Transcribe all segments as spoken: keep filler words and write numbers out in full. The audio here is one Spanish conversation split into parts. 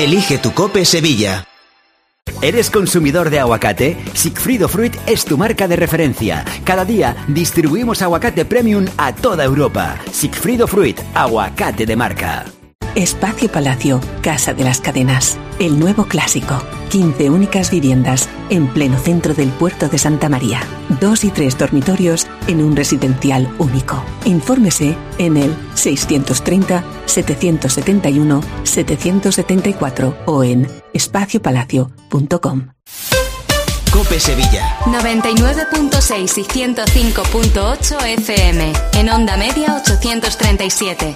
Elige tu Cope Sevilla. ¿Eres consumidor de aguacate? Sigfrido Fruit es tu marca de referencia. Cada día distribuimos aguacate premium a toda Europa. Sigfrido Fruit, aguacate de marca. Espacio Palacio, Casa de las Cadenas. El nuevo clásico. quince únicas viviendas en pleno centro del puerto de Santa María. Dos y tres dormitorios en un residencial único. Infórmese en el seiscientos treinta, setecientos setenta y uno, setecientos setenta y cuatro o en espacio palacio punto com. Cope Sevilla. noventa y nueve punto seis y ciento cinco punto ocho F M. En onda media ochocientos treinta y siete.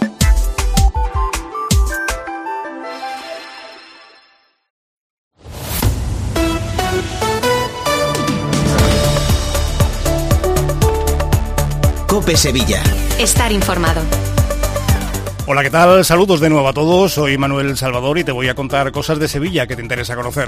Cope Sevilla. Estar informado. Hola, ¿qué tal? Saludos de nuevo a todos. Soy Manuel Salvador y te voy a contar cosas de Sevilla que te interesa conocer.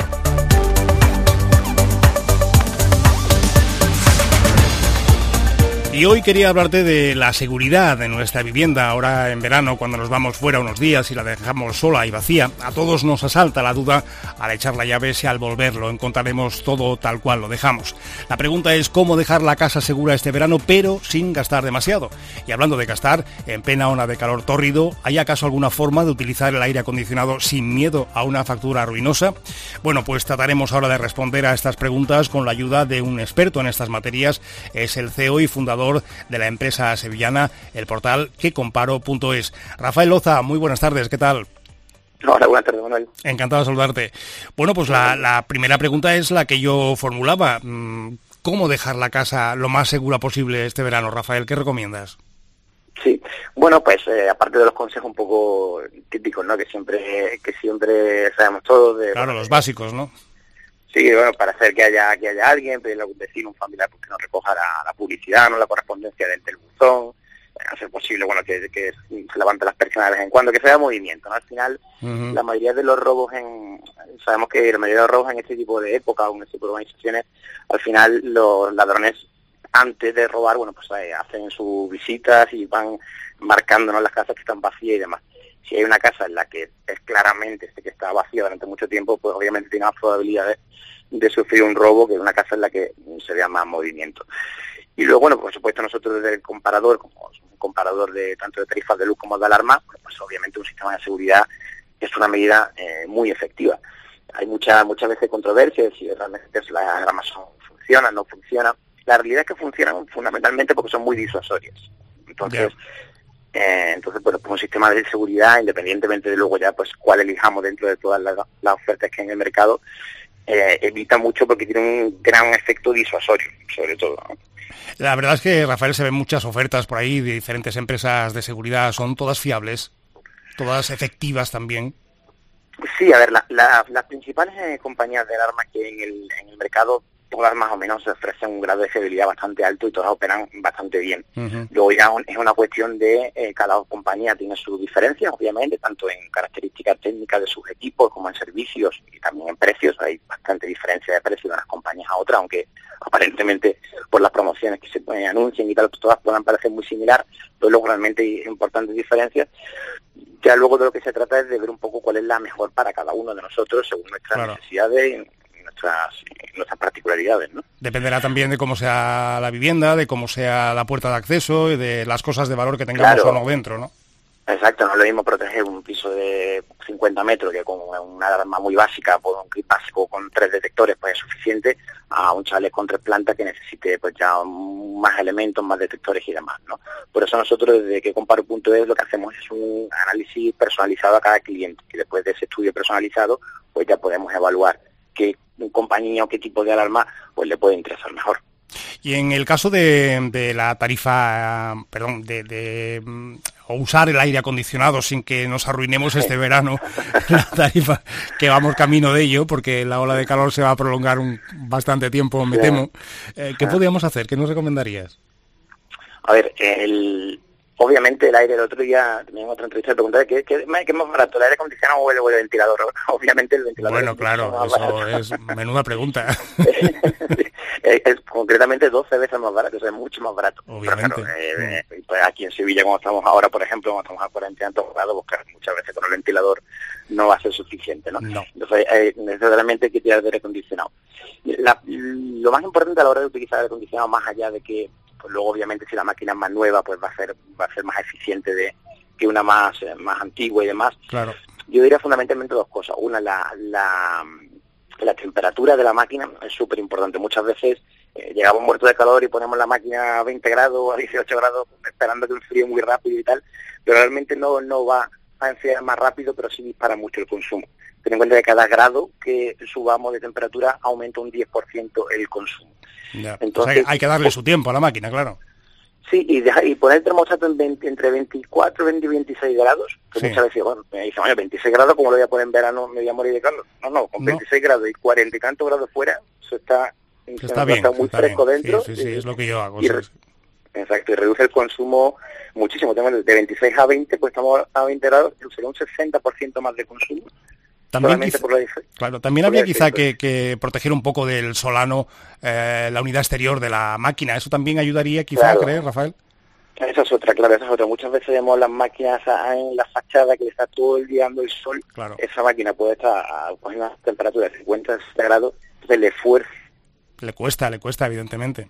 Y hoy quería hablarte de la seguridad de nuestra vivienda. Ahora en verano, cuando nos vamos fuera unos días y la dejamos sola y vacía, a todos nos asalta la duda al echar la llave si al volverlo encontraremos todo tal cual lo dejamos. La pregunta es cómo dejar la casa segura este verano, pero sin gastar demasiado. Y hablando de gastar, en plena ola de calor tórrido, ¿hay acaso alguna forma de utilizar el aire acondicionado sin miedo a una factura ruinosa? Bueno, pues trataremos ahora de responder a estas preguntas con la ayuda de un experto en estas materias. Es el C E O y fundador de la empresa sevillana, el portal que comparo punto es. Rafael Loza, muy buenas tardes, ¿qué tal? Hola, buenas tardes, Manuel. Encantado de saludarte. Bueno, pues la, la primera pregunta es la que yo formulaba. ¿Cómo dejar la casa lo más segura posible este verano, Rafael? ¿Qué recomiendas? Sí, bueno, pues eh, aparte de los consejos un poco típicos, ¿no? Que siempre que siempre sabemos todos. De, claro, bueno, los básicos, ¿no? Sí, bueno, para hacer que haya que haya alguien, pedirle a algún vecino, un familiar, pues que nos recoja la, la publicidad, no la correspondencia del, del buzón, hacer posible, bueno, que, que se levante las persianas de vez en cuando, que sea movimiento, ¿no? Al final, uh-huh. la mayoría de los robos en, sabemos que la mayoría de los robos en este tipo de época o en este tipo de organizaciones, al final los ladrones, antes de robar, bueno, pues eh, hacen sus visitas y van marcándonos las casas que están vacías y demás. Si hay una casa en la que es claramente que está vacía durante mucho tiempo, pues obviamente tiene más probabilidades de sufrir un robo que una casa en la que se vea más movimiento. Y luego, bueno, por supuesto, nosotros desde el comparador, como un comparador de tanto de tarifas de luz como de alarma, pues obviamente un sistema de seguridad es una medida eh, muy efectiva. Hay muchas muchas veces controversias si realmente las alarmas son, funcionan, no funcionan. La realidad es que funcionan fundamentalmente porque son muy disuasorias. Entonces, yeah. Eh, entonces, bueno, pues un sistema de seguridad, independientemente de luego ya pues cuál elijamos dentro de todas las, las ofertas que hay en el mercado, eh, evita mucho porque tiene un gran efecto disuasorio, sobre todo, ¿no? La verdad es que, Rafael, se ven muchas ofertas por ahí de diferentes empresas de seguridad. ¿Son todas fiables? ¿Todas efectivas también? Sí, a ver, la, la, las principales eh, compañías de alarmas que hay en el, en el mercado, todas más o menos ofrecen un grado de fiabilidad bastante alto y todas operan bastante bien. Uh-huh. Luego ya un, es una cuestión de eh, cada compañía tiene sus diferencias, obviamente, tanto en características técnicas de sus equipos como en servicios y también en precios. Hay bastante diferencia de precio de unas compañías a otras, aunque aparentemente por las promociones que se eh, anuncian y tal, todas puedan parecer muy similar, pero luego realmente hay importantes diferencias. Ya luego de lo que se trata es de ver un poco cuál es la mejor para cada uno de nosotros según nuestras claro. necesidades y nuestras, nuestras particularidades, ¿no? Dependerá también de cómo sea la vivienda, de cómo sea la puerta de acceso y de las cosas de valor que tengamos claro. o no dentro, ¿no? Exacto, no es lo mismo proteger un piso de cincuenta metros que con una alarma muy básica, por un clip básico con tres detectores pues es suficiente, a un chalet con tres plantas que necesite pues ya más elementos, más detectores y demás, ¿no? Por eso nosotros desde que comparo punto es lo que hacemos es un análisis personalizado a cada cliente y después de ese estudio personalizado pues ya podemos evaluar qué compañía o qué tipo de alarma pues le puede interesar mejor. Y en el caso de, de la tarifa, perdón, de, de o usar el aire acondicionado sin que nos arruinemos este verano, la tarifa que vamos camino de ello, porque la ola de calor se va a prolongar un bastante tiempo, me temo. Eh, ¿Qué podríamos hacer? ¿Qué nos recomendarías? A ver, el... obviamente el aire, el otro día, también en otra entrevista, me preguntaba ¿qué, qué, qué es más barato, el aire acondicionado o el, o el ventilador? Obviamente el ventilador. Bueno, claro, eso es menuda pregunta. es, es concretamente doce veces más barato, o sea, es mucho más barato. Obviamente. Pero, claro, eh, eh, pues aquí en Sevilla, como estamos ahora, por ejemplo, como estamos a cuarenta y tantos grados, pues claro, muchas veces con el ventilador no va a ser suficiente, ¿no? No. Entonces, eh, necesariamente hay que tirar de aire acondicionado. La, lo más importante a la hora de utilizar aire acondicionado, más allá de que, pues luego obviamente si la máquina es más nueva, pues va a ser va a ser más eficiente de que una más eh, más antigua y demás. Claro. Yo diría fundamentalmente dos cosas. Una, la la, la temperatura de la máquina es súper importante. Muchas veces eh, llegamos muertos de calor y ponemos la máquina a veinte grados, a dieciocho grados, esperando que enfríe muy rápido y tal, pero realmente no no va a enfriar más rápido, pero sí dispara mucho el consumo. Ten en cuenta que cada grado que subamos de temperatura aumenta un diez por ciento el consumo. Ya. Entonces, o sea, hay que darle su tiempo a la máquina, claro. Sí, y, deja, y poner el termostato en veinte, entre veinticuatro, veinte y veintiséis grados, que sí. muchas veces, bueno, me dicen, oye, veintiséis grados, ¿cómo lo voy a poner en verano? Me voy a morir de calor. No, no, con no. veintiséis grados y cuarenta y tantos grados fuera, eso está, está, bien, está muy está fresco bien. dentro. Sí, sí, sí, y, es lo que yo hago. Y, sí. Exacto, y reduce el consumo muchísimo. De veintiséis a veinte, pues estamos a veinte grados, sería un sesenta por ciento más de consumo. También, quizá, por la claro, también habría quizá que, que proteger un poco del solano eh, la unidad exterior de la máquina. ¿Eso también ayudaría quizá, claro. crees, Rafael? Esa es otra, claro, esa es otra. Muchas veces vemos las máquinas en la fachada que le está todo el día dando el sol. Claro. Esa máquina puede estar a una temperatura de cincuenta a sesenta grados, entonces le esfuerzo. Le cuesta, le cuesta, evidentemente.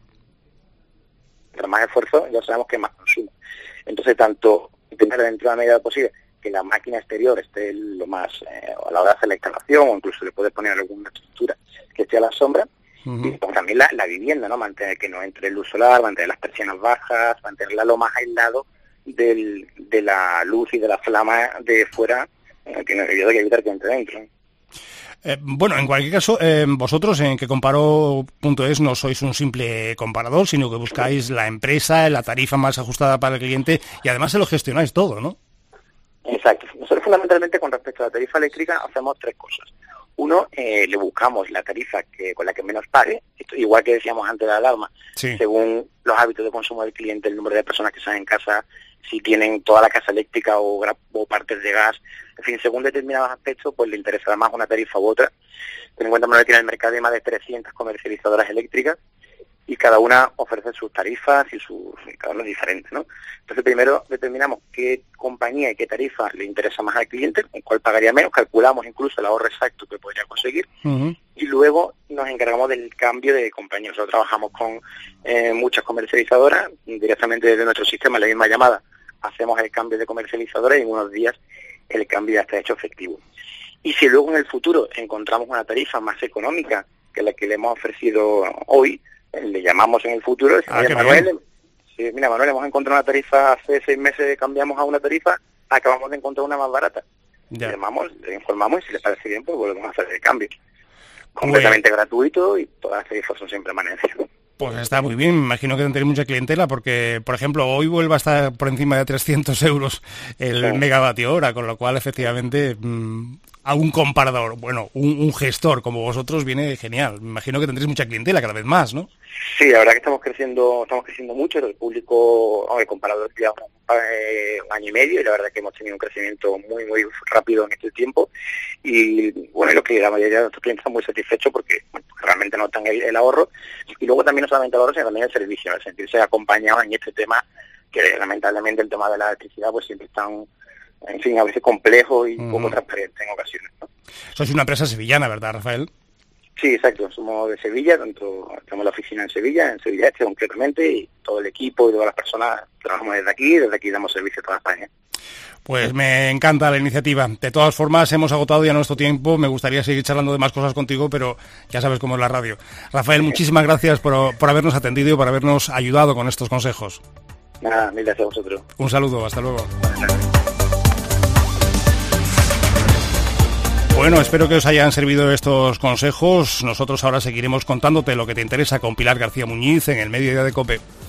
Pero más esfuerzo, ya sabemos que más consumo. Entonces, tanto intentar dentro de la medida posible que la máquina exterior esté lo más, eh, a la hora de hacer la instalación, o incluso le puedes poner alguna estructura que esté a la sombra, uh-huh. y pues, también la, la vivienda, ¿no? Mantener que no entre luz solar, mantener las persianas bajas, mantenerla lo más aislado del, de la luz y de la flama de fuera, eh, que no hay que evitar que entre dentro, ¿no? Eh, bueno, en cualquier caso, eh, vosotros en que comparo punto es no sois un simple comparador, sino que buscáis la empresa, la tarifa más ajustada para el cliente y además se lo gestionáis todo, ¿no? Exacto. Nosotros fundamentalmente con respecto a la tarifa eléctrica hacemos tres cosas. Uno, eh, le buscamos la tarifa que con la que menos pague, esto, igual que decíamos antes de la alarma, sí. según los hábitos de consumo del cliente, el número de personas que están en casa, si tienen toda la casa eléctrica o, o partes de gas, en fin, según determinados aspectos, pues le interesará más una tarifa u otra. Ten en cuenta, Manuel, que en el mercado hay más de trescientas comercializadoras eléctricas y cada una ofrece sus tarifas y sus y cada una es diferente, ¿no? Entonces primero determinamos qué compañía y qué tarifa le interesa más al cliente, con cuál pagaría menos, calculamos incluso el ahorro exacto que podría conseguir, uh-huh. y luego nos encargamos del cambio de compañía. Nosotros trabajamos con eh, muchas comercializadoras, directamente desde nuestro sistema, la misma llamada, hacemos el cambio de comercializadora y en unos días el cambio ya está hecho efectivo. Y si luego en el futuro encontramos una tarifa más económica que la que le hemos ofrecido hoy, le llamamos en el futuro, ah, Manuel, sí, mira Manuel, hemos encontrado una tarifa hace seis meses, cambiamos a una tarifa, acabamos de encontrar una más barata. Ya. Le llamamos, le informamos y si le parece bien, pues volvemos a hacer el cambio. Completamente pues, gratuito y todas las tarifas son sin permanencia. Pues está muy bien, me imagino que tendréis mucha clientela porque, por ejemplo, hoy vuelve a estar por encima de trescientos euros el sí. megavatio hora, con lo cual, efectivamente, mmm, a un comparador, bueno, un, un gestor como vosotros viene genial. Me imagino que tendréis mucha clientela cada vez más, ¿no? Sí, la verdad que estamos creciendo estamos creciendo mucho, el público, oh, el comparador lleva eh, un año y medio y la verdad que hemos tenido un crecimiento muy, muy rápido en este tiempo y, bueno, lo que la mayoría de nuestros clientes están muy satisfechos porque bueno, realmente notan el, el ahorro y luego también no solamente el ahorro, sino también el servicio, el sentirse acompañados en este tema que lamentablemente el tema de la electricidad pues siempre están, en fin, a veces complejo y uh-huh. poco transparente en ocasiones, ¿no? Sois una empresa sevillana, ¿verdad, Rafael? Sí, exacto, somos de Sevilla, tanto tenemos la oficina en Sevilla, en Sevilla Este concretamente, y todo el equipo y todas las personas trabajamos desde aquí, desde aquí damos servicio a toda España. Pues me encanta la iniciativa. De todas formas, hemos agotado ya nuestro tiempo, me gustaría seguir charlando de más cosas contigo, pero ya sabes cómo es la radio. Rafael, muchísimas gracias por, por habernos atendido y por habernos ayudado con estos consejos. Nada, mil gracias a vosotros. Un saludo, hasta luego. Bueno, espero que os hayan servido estos consejos. Nosotros ahora seguiremos contándote lo que te interesa con Pilar García Muñiz en el Mediodía de COPE.